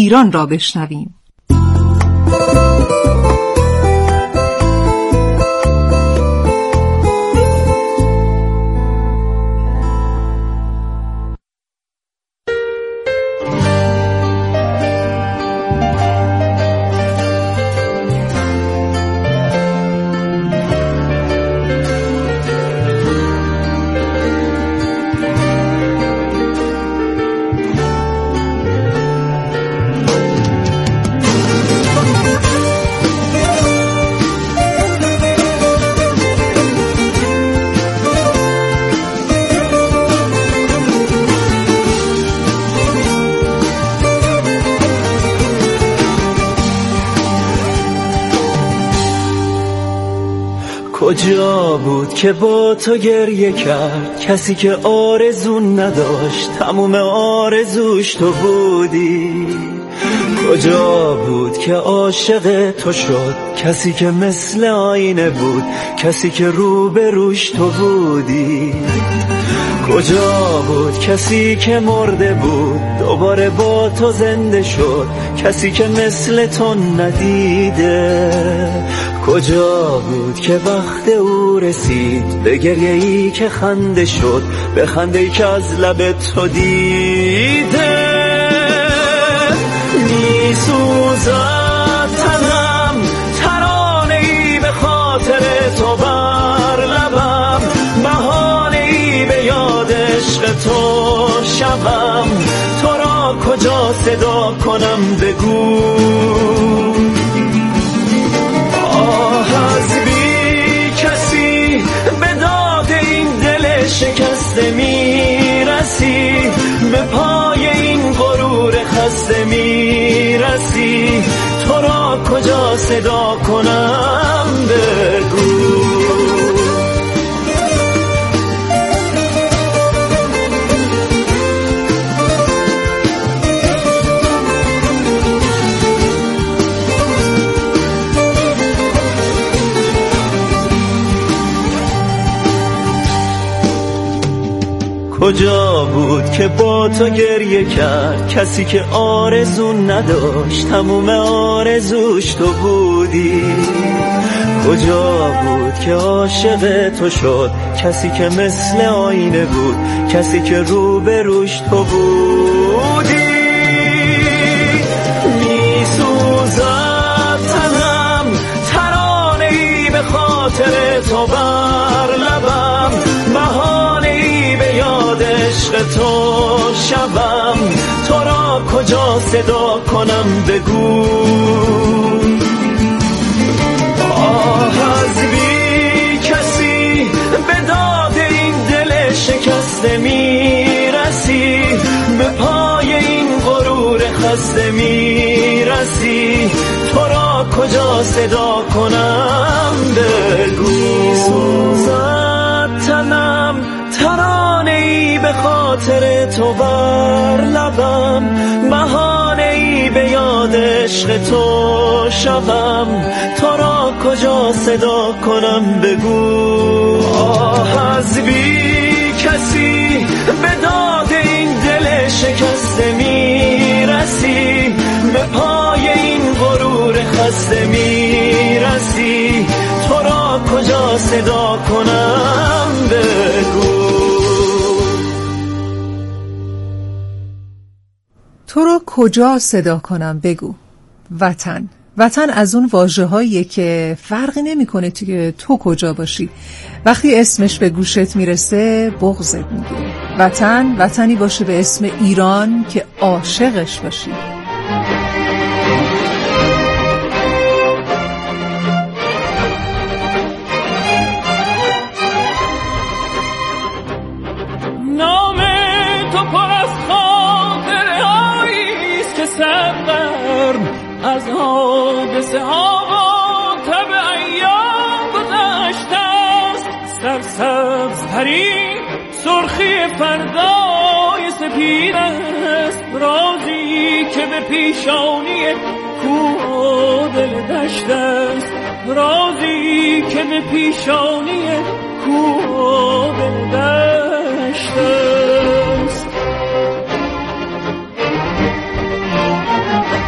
ایران را بشنویم. کجا بود که با تو گریه کرد کسی که آرزو نداشت تموم آرزوش تو بودی؟ کجا بود که عاشق تو شد کسی که مثل آینه بود، کسی که روبروش تو بودی؟ کجا بود کسی که مرده بود دوباره با تو زنده شد، کسی که مثل تو ندیده؟ کجا بود که وقت او رسید به گریه ای که خنده شد، به خنده ای که از لب تو دیده؟ می سوزد تنم ترانه ای به خاطر تو بر لبم، بهانه ای به یاد عشق تو شبم، تو را کجا صدا کنم بگو؟ از بی کسی به داد این دل شکسته میرسی، به پای این غرور خسته میرسی، تو را کجا صدا کنم بگو؟ کجا بود که با تو گریه کرد کسی که آرزو نداشت تموم آرزوش تو بودی؟ کجا بود که عاشق تو شد کسی که مثل آینه بود، کسی که روبروش تو بودی؟ می سوزد تنم ترانه ای به خاطر تو بر لبم، بهانه ای به یاد عشق تو شبم، تو را کجا صدا کنم بگو؟ از بی کسی به داد این دل شکسته میرسی، به پای این غرور خسته میرسی، تو را کجا صدا کنم بگو؟ سوزد تنم ترانه ای به خاطر تو بر لبم، بهانه ای به یاد عشق تو شبم، تو را کجا صدا کنم بگو؟ از بی کسی به داد این دل شکسته میرسی، به پای این غرور خسته میرسی، تو را کجا صدا کنم بگو؟ تو رو کجا صدا کنم بگو؟ وطن. وطن از اون واژه‌هاییه که فرقی نمی‌کنه تو کجا باشی، وقتی اسمش به گوشت میرسه بغضت میگیره. وطنی باشه به اسم ایران که عاشقش باشی. نام تو پر از خاطرهاییست که سرگرم از حادثه ها و تب ایام گذشته است، سرسبزترین سرخی فردای سپید است، رازی که به پیشانی کوه و دل دشت است، رازی که به پیشانی کوه و دل دشت است.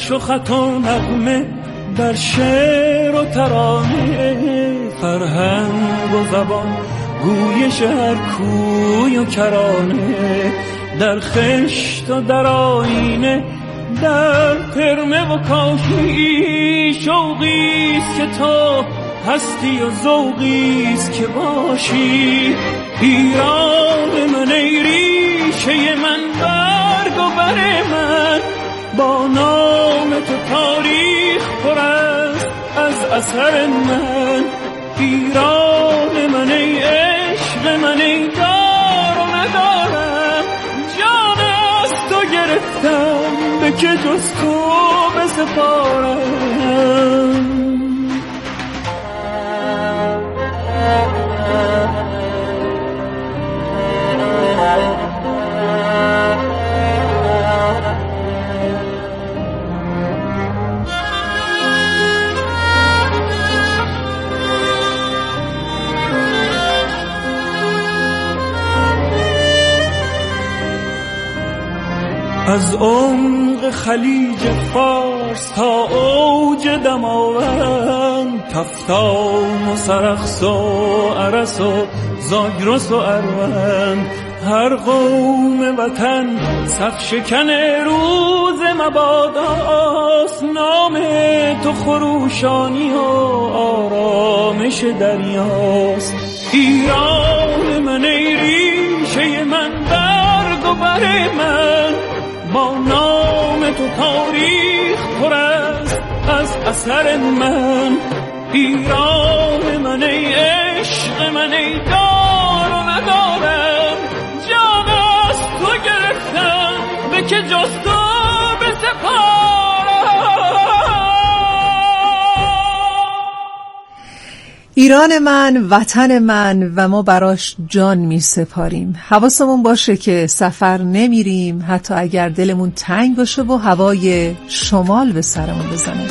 نقش و خط و نغمه در شعر و ترانه، فرهنگ و زبان گویش هر کوی و کرانه، در خشت و در آینه، در ترمه و کاشی شوقیست که تو هستی و ذوقیست که باشی. ایران من ای ریشه من، برگ و بر من، با نام تو تاریخ پر است از اثر من. ایران من ای عشق من، ای دار و ندارم، جان از تو گرفتم به که جز تو بسپارم. از عمق خلیج فارس تا اوج دماوند، کفتان و سرخس و ارس و زاگرس و اروند، هر قوم وطن صف شکن روز مباداست. نام تو خروشانی و آرامش دریاست. ایران من ای ریشه من، برگ و بر من، با نام تو تاریخ پر است از اثر من. ایران من ای عشق من، ای دار و ندارم، جان از تو گرفتم به که جز تو بسپارم. ایران من، وطن من و ما براش جان می سپاریم. حواسمون باشه که سفر نمیریم حتی اگر دلمون تنگ باشه و هوای شمال به سرمون بزنه.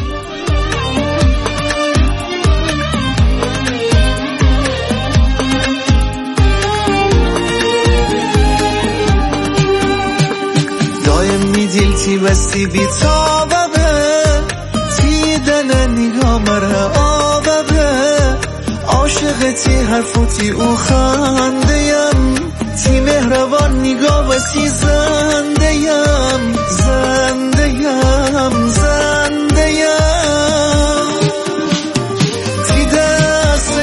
دایم میدیلتی بستی بی تابه، تی دل نگاه مره عاشقتی حرفوتی او خنده‌یم، تی مهربان نگاه وسی زنده‌یم، زنده‌یم، زنده‌یم. تی دست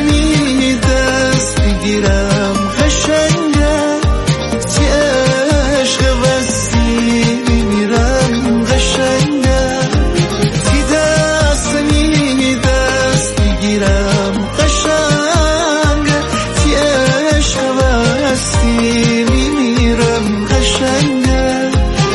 بگیرم قشنگه، تی عشق وسی میمیرم قشنگه. تی دست بگیرم میمیرم قشنگه.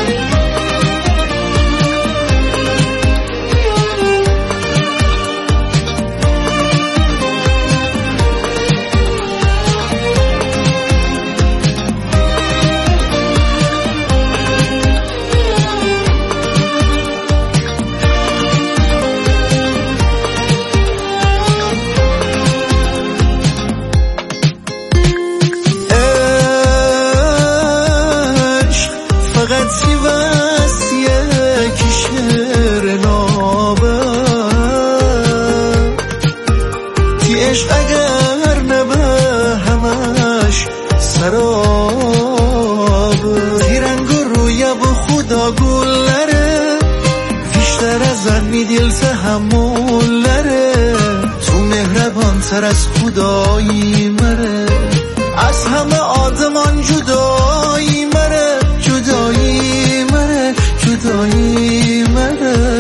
تر از خدایی مره، از همه آدمان جدایی مره، جدایی مره، جدایی مره.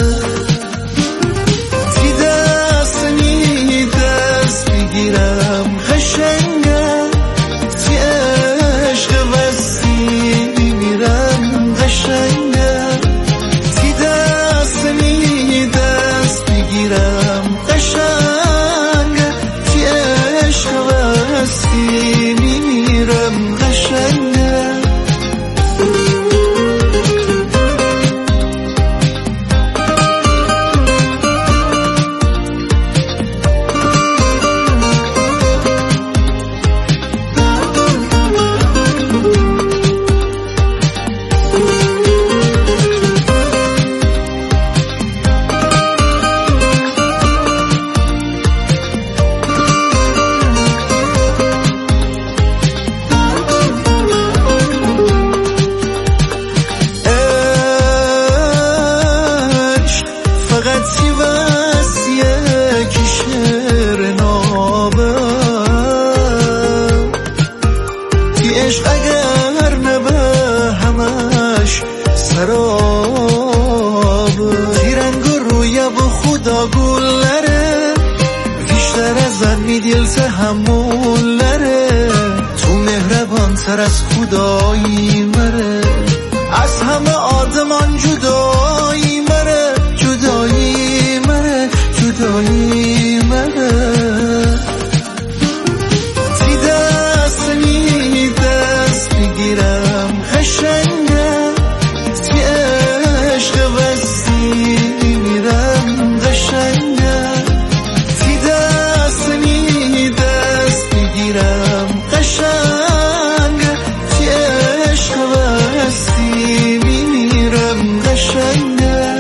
تی دست بگیرم قشنگه، تی عشق وسی میمیرم قشنگه. تی دست بگیرم قشنگه، تی عشق داگولره بیشتر از زنی دل تحملره تو مهربان تر از خدایی مره از همه آدمان جدایی مره جدایی مره جدایی مره تی دست بگیرم قشنگه تی عشق بستی میرم قشنگه تی دست بگیرم قشنگه تی عشق بستی میرم قشنگه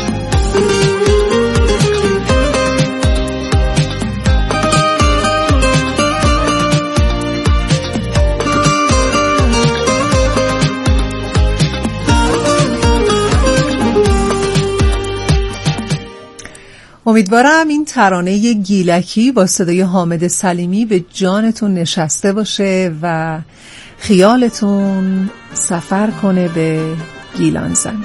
امیدوارم این ترانه گیلکی با صدای حامد سلیمی به جانتون نشسته باشه و خیالتون سفر کنه به گیلان زمین.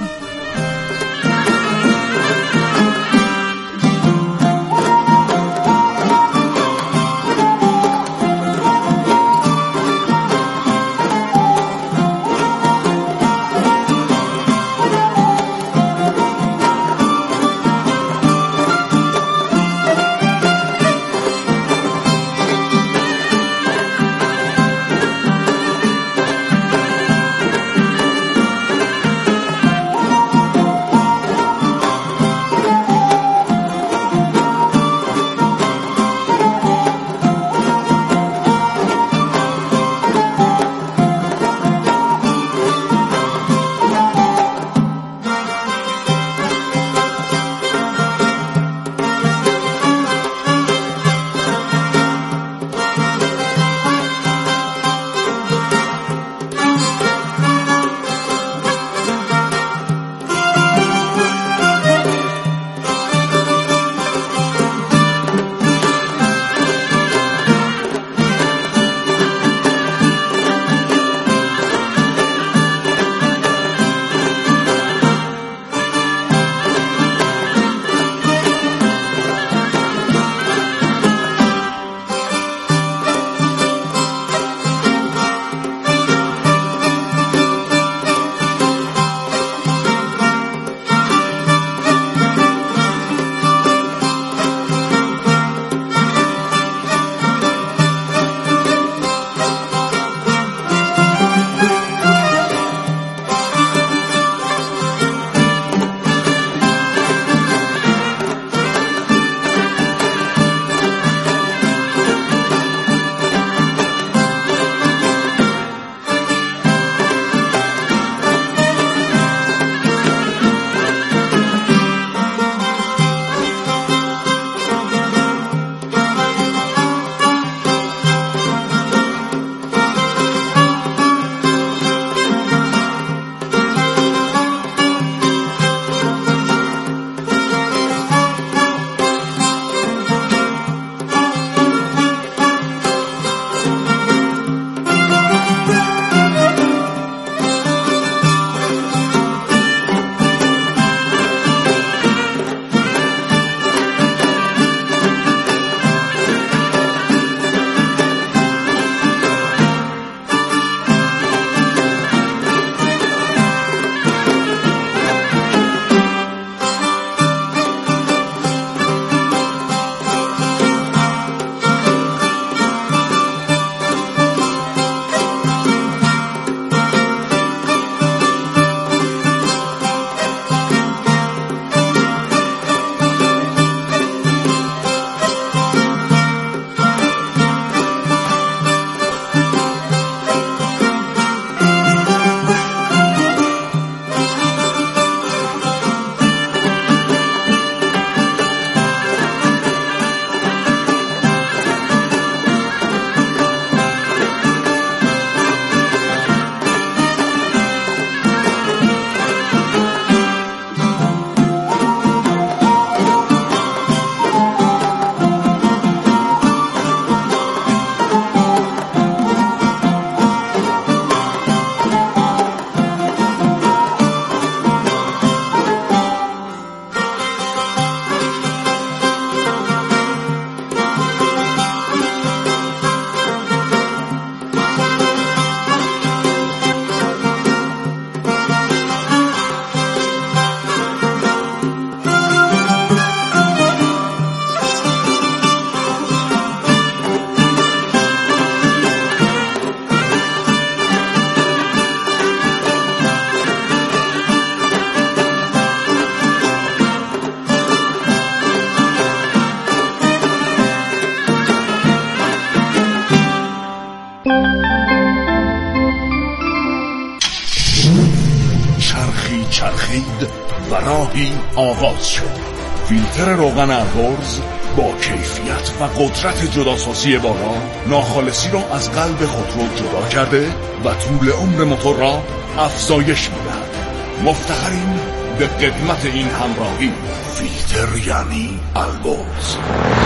جدیدی آغاز شد. فیلتر روغن البرز با کیفیت و قدرت جداسازی بالا ناخالصی را از قلب خودرو جدا کرده و طول عمر موتور را افزایش می‌دهد. مفتخریم به قدمت این همراهی. فیلتر یعنی البرز.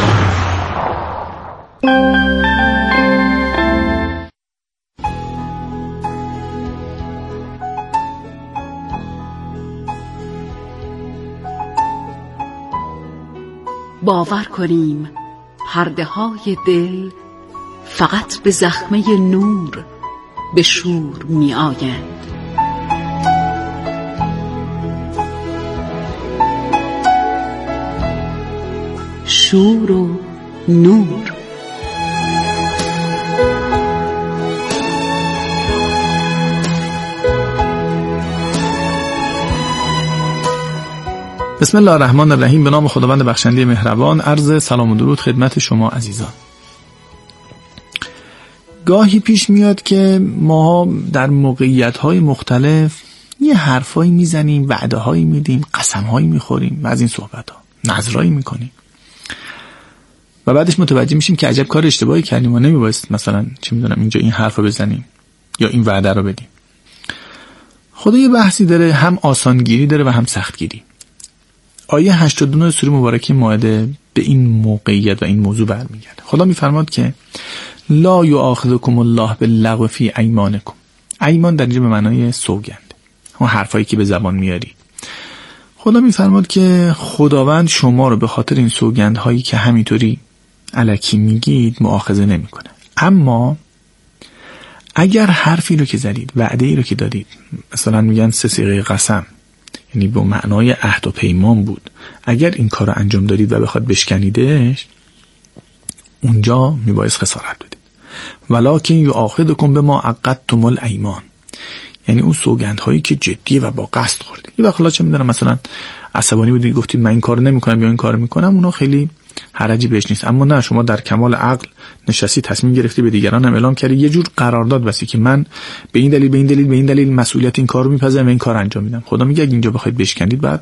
باور کنیم پرده های دل فقط به زخمه نور به شور می آیند. شور و نور. بسم الله الرحمن الرحیم. به نام خداوند بخشنده مهربان. عرض سلام و درود خدمت شما عزیزان. گاهی پیش میاد که ما در موقعیت‌های مختلف یه حرفایی میزنیم، وعده‌هایی میدیم، قسم‌هایی میخوریم و از این صحبت‌ها نذرایی میکنیم و بعدش متوجه میشیم که عجب کار اشتباهی کردیم و نمیبایست مثلا چی میدونم اینجا این حرفو بزنیم یا این وعده رو بدیم. خدا یه بحثی داره، هم آسانگیری داره و هم سختگیری. آیه 82 سوره مبارکه مائده به این موقعیت و این موضوع برمیگرده. خدا میفرماد که لا یؤاخذکم الله باللغو فی ایمانکم. ایمان در اینجا به معنای سوگند، اون حرفایی که به زبان میاری. خدا میفرماد که خداوند شما رو به خاطر این سوگندهایی که همینطوری الکی میگید مؤاخذه نمیکنه. اما اگر حرفی رو که زدید، وعده‌ای رو که دادید، مثلا میگن 3 صیغه قسم، یعنی به معنای عهد و پیمان بود، اگر این کار رو انجام دادید و بخواد بشکنیدش، اونجا میبایست خسارت بدید. ولکن یؤاخذکم بما عقدتم الایمان، یعنی اون سوگندهایی که جدیه و با قصد خوردید. یه وقت چه میدونم مثلا عصبانی بودید گفتید من این کارو نمیکنم یا این کارو میکنم، اونو خیلی حرجی بهش نیست. اما نه، شما در کمال عقل نشستی تصمیم گرفتی به دیگران هم اعلام کردی، یه جور قرارداد بستی که من به این دلیل مسئولیت این کارو میپذیرم و این کار انجام میدم. خدا میگه اگه اینجا بخواید بشکنید بعد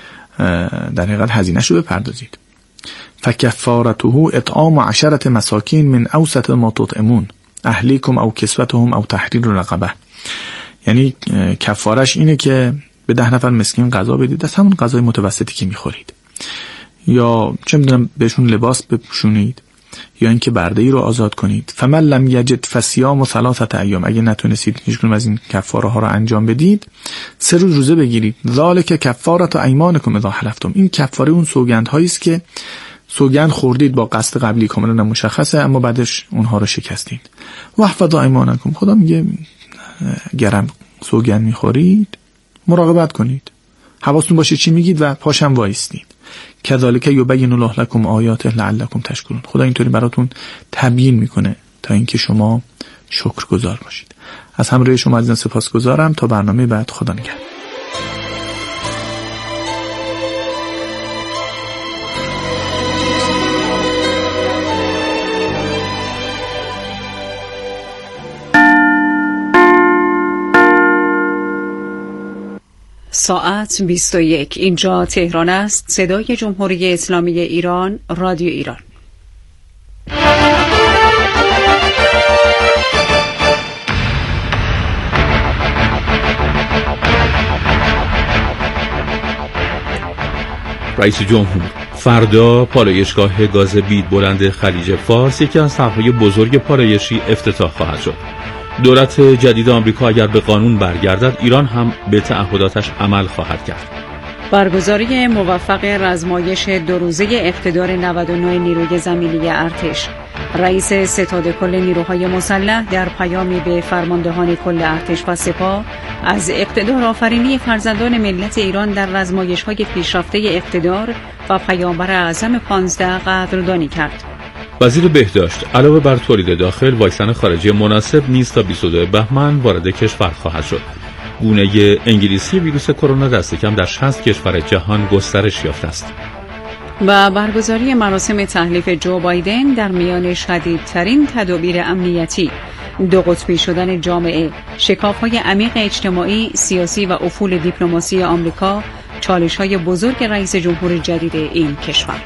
در حقیقت هزینه‌شو بپردازید. فکفارته اطعام 10 مساکین من اوسط ما تطعمون اهلیکم او کسوتهم او تحریر رقبه. یعنی کفارش اینه که به 10 نفر مسکین غذا بدید، از همون غذای متوسطی که میخورید، یا چه میدونم بهشون لباس بپوشونید، یا اینکه برده‌ای رو آزاد کنید. فمن لم یجد فصیام 3 ایام. اگه نتونستید هیچ کدوم از این کفاره ها رو انجام بدید، 3 روز روزه بگیرید. ذالک کفاره ایمانکم اذا حلفتم. این کفاره اون سوگندهایی است که سوگند خوردید با قصد قبلی کاملا مشخصه، اما بعدش اونها رو شکستید. واحفظوا ایمانکم. خدا میگه گرم سوگند میخورید مراقبت کنید، حواستون باشه چی میگید و پاشم وایستید. کذالک یبین الله لکم آیاته لعلکم تشکرون. خدا اینطوری براتون تبیین میکنه تا اینکه شما شکرگزار باشید. از همراهی شما عزیزان سپاسگزارم. تا برنامه بعد، خدا نگهدار. ساعت 21. اینجا تهران است. صدای جمهوری اسلامی ایران، رادیو ایران. رئیس جمهور: فردا پالایشگاه گاز بید بلند خلیج فارس، یکی از طرح‌های بزرگ پالایشی، افتتاح خواهد شد. دولت جدید آمریکا اگر به قانون برگردد، ایران هم به تعهداتش عمل خواهد کرد. برگزاری موفق رزمایش 2 روزه اقتدار 99 نیروی زمینی ارتش. رئیس ستاد کل نیروهای مسلح در پیامی به فرماندهان کل ارتش و سپاه از اقتدار آفرینی فرزندان ملت ایران در رزمایش‌های پیشرفته اقتدار و پیامبر اعظم 15 قدردانی کرد. وزیر بهداشت علاوه بر تولید داخل، واکسن خارجی مناسب نیز تا 22 بهمن وارد کشور خواهد شد. گونه انگلیسی ویروس کرونا دست کم در 60 کشور جهان گسترش یافته است. و برگزاری مراسم تحلیف جو بایدن در میان شدیدترین تدابیر امنیتی، 2 قطبی شدن جامعه، شکاف‌های عمیق اجتماعی، سیاسی و افول دیپلماسی آمریکا چالش‌های بزرگ رئیس جمهور جدید این کشور.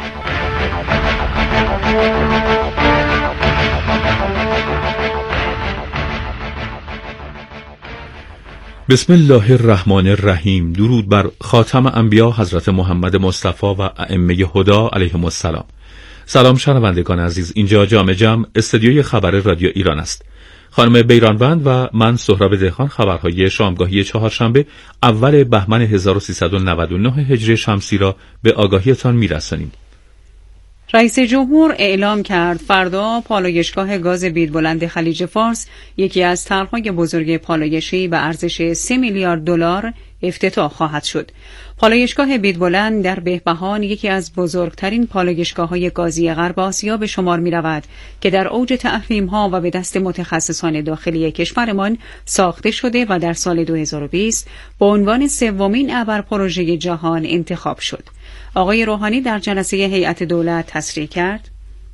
بسم الله الرحمن الرحیم. درود بر خاتم انبیا حضرت محمد مصطفی و ائمه هدا علیهم السلام. سلام شنوندگان عزیز، اینجا جامع جمع استودیوی خبر رادیو ایران است. خانم بیرانوند و من سهراب دهقان خبرهای شامگاهی چهارشنبه اول بهمن 1399 هجری شمسی را به آگاهیتان میرسانیم. رئیس جمهور اعلام کرد فردا پالایشگاه گاز بیدبلند خلیج فارس، یکی از طرح‌های بزرگ پالایشی به ارزش 3 میلیارد دلار افتتاح خواهد شد. پالایشگاه بیدبلند در بهبهان یکی از بزرگترین پالایشگاه‌های گازی غرب آسیا به شمار می‌رود که در اوج تحریم‌ها و به دست متخصصان داخلی کشورمان ساخته شده و در سال 2020 به عنوان سومین ابرپروژه جهان انتخاب شد. آقای روحانی در جلسه هیئت دولت تصریح کرد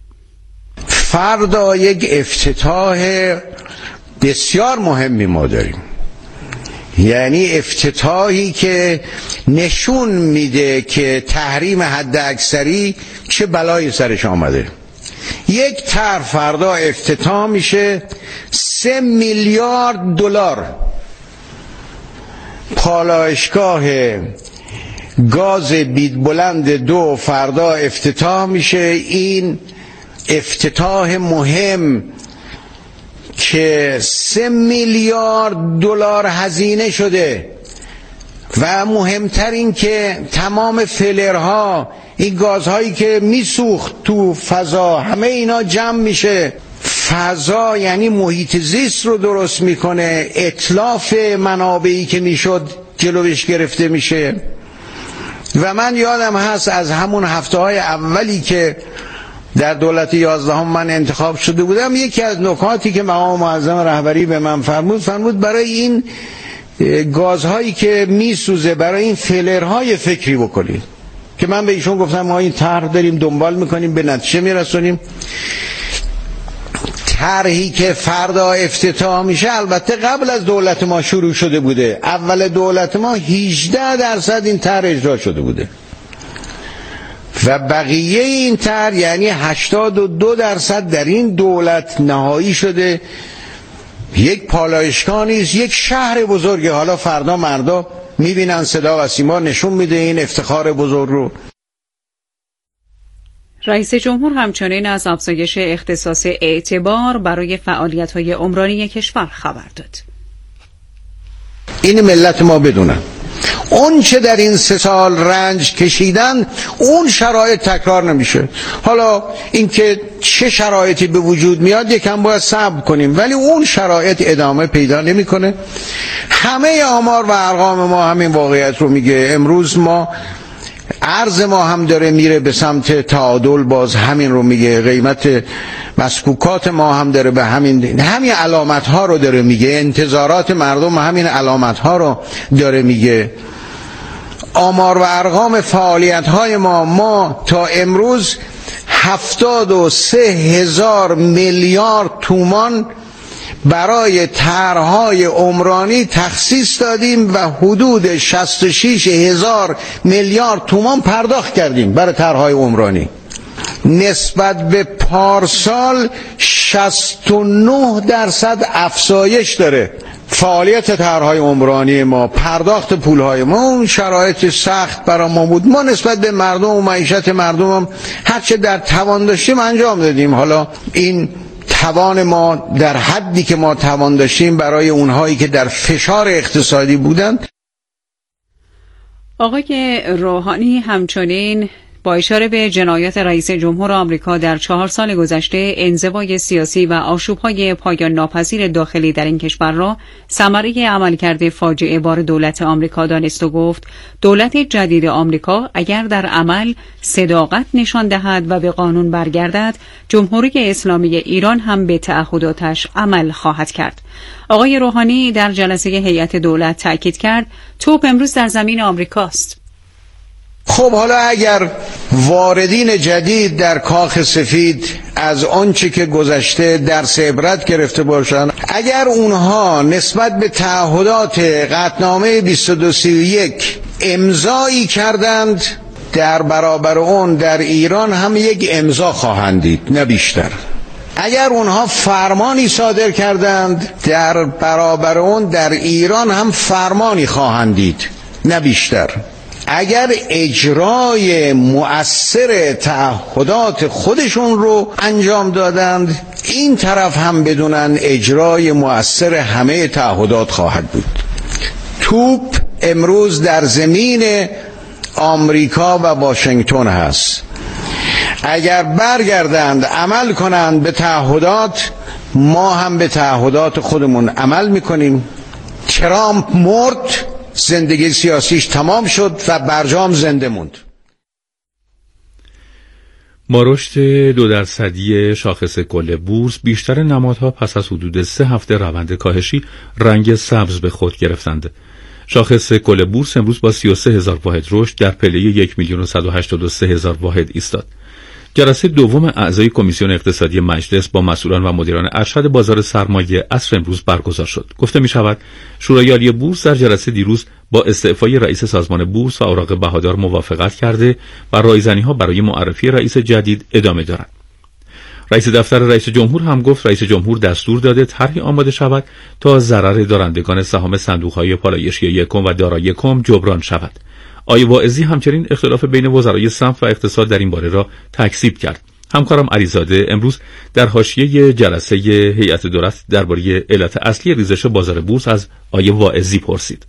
فردا یک افتتاح بسیار مهمی ما داریم، یعنی افتتاحی که نشون میده که تحریم حد اکثری چه بلایی سرش آمده. یک طرح فردا افتتاح میشه، 3 میلیارد دلار پالایشگاه گاز بیدبلند 2 فردا افتتاح میشه. این افتتاح مهم که 3 میلیارد دلار هزینه شده و مهمتر این که تمام فلرها، این گازهایی که میسوخت تو فضا، همه اینا جمع میشه. فضا یعنی محیط زیست رو درست میکنه، اتلاف منابعی که میشد جلوش گرفته میشه. و من یادم هست از همون هفته‌های اولی که در دولت 11 من انتخاب شده بودم، یکی از نکاتی که مقام معظم رهبری به من فرمود برای این گازهایی که میسوزه، برای این فلرهای فکری بکنید. که من به ایشون گفتم ما این طرح داریم دنبال میکنیم، به نتیجه میرسونیم. طرحی که فردا افتتاح میشه البته قبل از دولت ما شروع شده بوده. اول دولت ما 18% این طرح اجرا شده بوده و بقیه این طرح یعنی 82% در این دولت نهایی شده. یک پالایشگاه نیست، یک شهر بزرگه. حالا فردا مردا میبینن، صدا و سیما نشون میده این افتخار بزرگ رو. رئیس جمهور همچنین از افزایش اختصاص اعتبار برای فعالیت‌های عمرانی کشور خبر داد. این ملت ما بدونن اون چه در این 3 سال رنج کشیدن، اون شرایط تکرار نمیشه. حالا اینکه چه شرایطی به وجود میاد یکم باید صبر کنیم، ولی اون شرایط ادامه پیدا نمیکنه. همه آمار و ارقام ما همین واقعیت رو میگه. امروز ما ارز ما هم داره میره به سمت تعادل، باز همین رو میگه. قیمت مسکوکات ما هم داره به همین علامت ها رو داره میگه. انتظارات مردم همین علامت ها رو داره میگه. آمار و ارقام فعالیت های ما تا امروز 73,000 میلیارد تومان برای طرح‌های عمرانی تخصیص دادیم و حدود 66,000 میلیارد تومان پرداخت کردیم برای طرح‌های عمرانی. نسبت به پارسال 69% افزایش داره فعالیت طرح‌های عمرانی ما، پرداخت پول‌های ما. اون شرایط سخت برای ما بود. ما نسبت به مردم و معیشت مردم هم هرچه در توان داشتیم انجام دادیم. حالا این توان ما در حدی که ما توان داشتیم برای اونهایی که در فشار اقتصادی بودند. آقای روحانی همچنین با اشاره به جنایات رئیس جمهور آمریکا در 4 سال گذشته، انزوای سیاسی و آشوب‌های پایان ناپذیر داخلی در این کشور را ثمره عملکرد فاجعه بار دولت آمریکا دانست و گفت دولت جدید آمریکا اگر در عمل صداقت نشان دهد و به قانون برگردد، جمهوری اسلامی ایران هم به تعهداتش عمل خواهد کرد. آقای روحانی در جلسه هیئت دولت تأکید کرد توپ امروز در زمین آمریکاست. خب حالا اگر واردین جدید در کاخ سفید از آنچه که گذشته درس عبرت گرفته باشند، اگر اونها نسبت به تعهدات قطعنامه 2231 امضایی کردند، در برابر اون در ایران هم یک امضا خواهند دید، نه بیشتر. اگر اونها فرمانی صادر کردند، در برابر اون در ایران هم فرمانی خواهند دید، نه بیشتر. اگر اجرای مؤثر تعهدات خودشون رو انجام دادند، این طرف هم بدونن اجرای مؤثر همه تعهدات خواهد بود. توپ امروز در زمین آمریکا و واشنگتن هست. اگر برگردند عمل کنند به تعهدات، ما هم به تعهدات خودمون عمل میکنیم. ترامپ مرد، زندگی سیاسیش تمام شد و برجام زنده موند. با رشد 2% شاخص کل بورس، بیشتر نمادها پس از حدود 3 هفته روند کاهشی رنگ سبز به خود گرفتند. شاخص کل بورس امروز با 33,000 واحد رشد در پله 1,183,000 واحد ایستاد. جلسه دوم اعضای کمیسیون اقتصادی مجلس با مسئولان و مدیران ارشد بازار سرمایه عصر امروز برگزار شد. گفته می شود شورای عالی بورس در جلسه دیروز با استعفای رئیس سازمان بورس و اوراق بهادار موافقت کرده و رایزنی‌ها برای معرفی رئیس جدید ادامه دارد. رئیس دفتر رئیس جمهور هم گفت رئیس جمهور دستور داده طرحی آماده شود تا ضرر دارندگان سهام صندوق‌های پالایشی یکم و دارا یکم جبران شود. آقای واعظی همچنین اختلاف بین وزرای صنف و اقتصاد در این باره را تکذیب کرد. همکارم علیزاده امروز در حاشیه جلسه هیئت دولت درباره علت اصلی ریزش بازار بورس از آقای واعظی پرسید.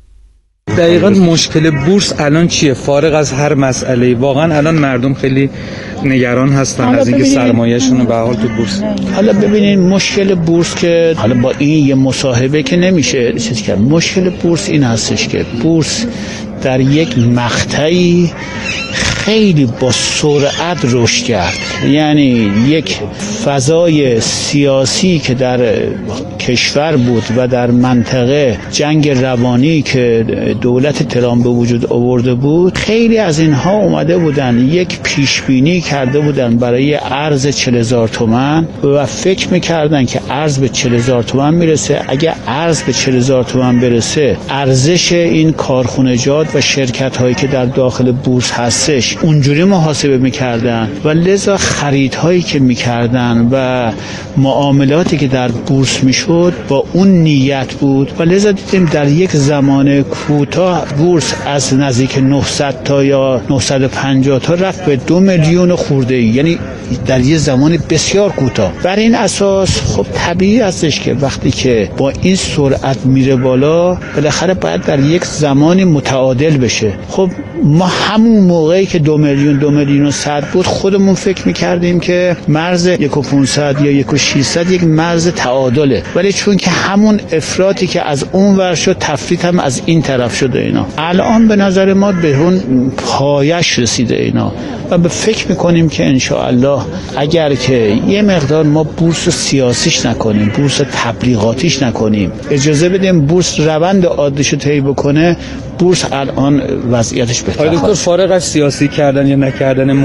دقیقاً مشکل بورس الان چیه؟ فارغ از هر مسئله، واقعا الان مردم خیلی نگران هستن از اینکه سرمایه‌شون به حال تو بورس. حالا ببینید مشکل بورس که حالا با این یه مصاحبه که نمیشه چیزی کرد. مشکل بورس این هستش که بورس در یک مقطعی خیلی با سرعت رشد کرد. یعنی یک فضای سیاسی که در کشور بود و در منطقه جنگ روانی که دولت ترامپ به وجود آورده بود، خیلی از اینها اومده بودن یک پیش بینی کرده بودن برای ارز 40,000 تومان و فکر میکردن که ارز به 40,000 تومان میرسه. اگه ارز به 40,000 تومان برسه، ارزش این کارخانجات و شرکت هایی که در داخل بورس هستش اونجوری محاسبه میکردن و لذا خریدهایی که میکردن و معاملاتی که در بورس میشد با اون نیت بود و لذا دیدیم در یک زمان کوتاه بورس از نزدیک 900 تا یا 950 تا رفت به 2 میلیون خورده، یعنی در یه زمان بسیار کوتاه. بر این اساس خب طبیعی هستش که وقتی که با این سرعت میره بالا، بالاخره باید در یک زمانی متعادل بشه. خب ما همون موقعی که 2 میلیون و 100 بود خودمون فکر میکردیم که مرز 1,500 یا 1,600 یک مرز تعادله، ولی چون که همون افراطی که از اون ور شد، تفریط هم از این طرف شده اینا، الان به نظر ما به اون پایش رسیده اینا و به فکر میکنیم که انشاءالله اگر که یه مقدار ما بورس سیاسیش نکنیم، بورس تبلیغاتیش نکنیم، اجازه بدیم بورس روند عادیشو طی بکنه، بورس الان وضعیتش بهتره. دکتر فارغ از سیاسی کردن یا نکردن